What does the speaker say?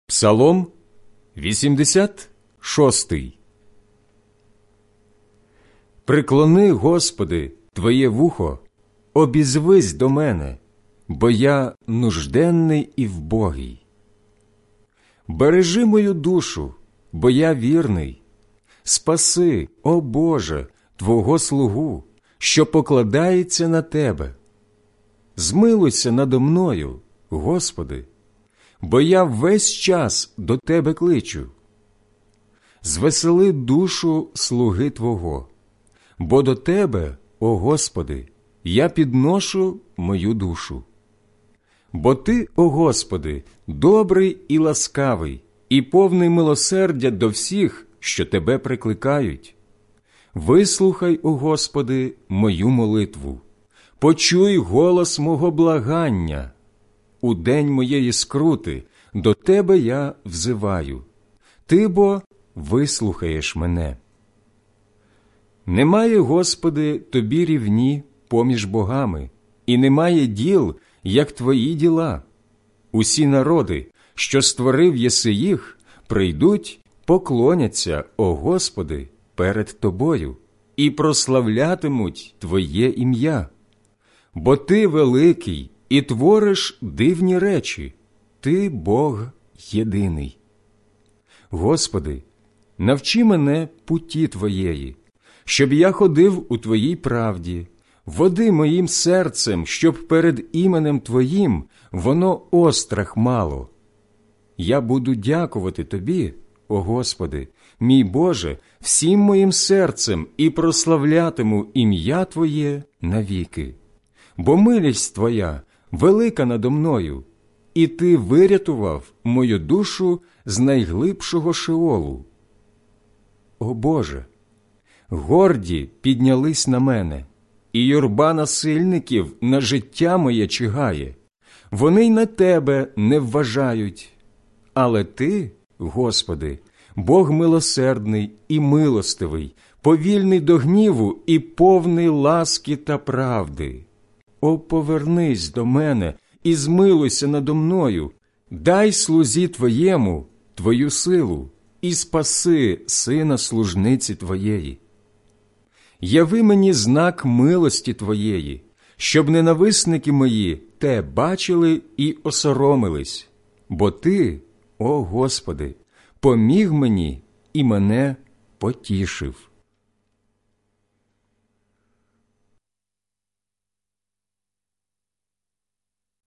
Псалом 86. Приклони, Господи, Твоє вухо, обізвись до мене, бо я нужденний і вбогий. Бережи мою душу, бо я вірний. Спаси, о Боже, Твого слугу, що покладається на Тебе. Змилуйся надо мною, Господи, бо я весь час до Тебе кличу. Звесели душу слуги Твого, бо до Тебе, о Господи, я підношу мою душу. Бо Ти, о Господи, добрий і ласкавий, і повний милосердя до всіх, що Тебе прикликають. Вислухай, о Господи, мою молитву, почуй голос мого благання. У день моєї скрути до Тебе я взиваю. Ти бо вислухаєш мене. Немає, Господи, Тобі рівні поміж богами, і немає діл, як Твої діла. Усі народи, що створив єси їх, прийдуть, поклоняться, о Господи, перед Тобою, і прославлятимуть Твоє ім'я. Бо Ти великий і твориш дивні речі, Ти Бог єдиний. Господи, навчи мене путі Твоєї, щоб я ходив у Твоїй правді. Води моїм серцем, щоб перед іменем Твоїм воно острах мало. Я буду дякувати Тобі, о Господи, мій Боже, всім моїм серцем і прославлятиму ім'я Твоє навіки. Бо милість Твоя велика надо мною, і Ти вирятував мою душу з найглибшого Шеолу. О Боже, горді піднялись на мене, і юрба насильників на життя моє чигає. Вони й на Тебе не вважають. Але Ти, Господи, Бог милосердний і милостивий, повільний до гніву і повний ласки та правди. О, повернись до мене і змилуйся надо мною, дай слузі Твоєму Твою силу і спаси сина служниці Твоєї. Яви мені знак милості Твоєї, щоб ненависники мої те бачили і осоромились, бо Ти, о Господи, поміг мені і мене потішив.